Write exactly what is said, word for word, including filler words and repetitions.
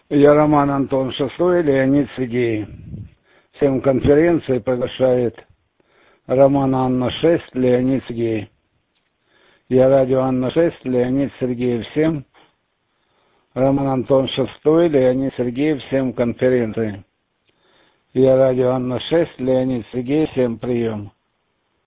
Я Роман Антон Шестой, Леонид Сергей. Всем конференции приглашает Роман Анна шесть, Леонид Сергей. Я радио Анна шесть, Леонид Сергей. Всем Роман Антон Шестой, Леонид Сергей. Всем конференции. Я радио Анна шесть, Леонид Сергей. Всем прием.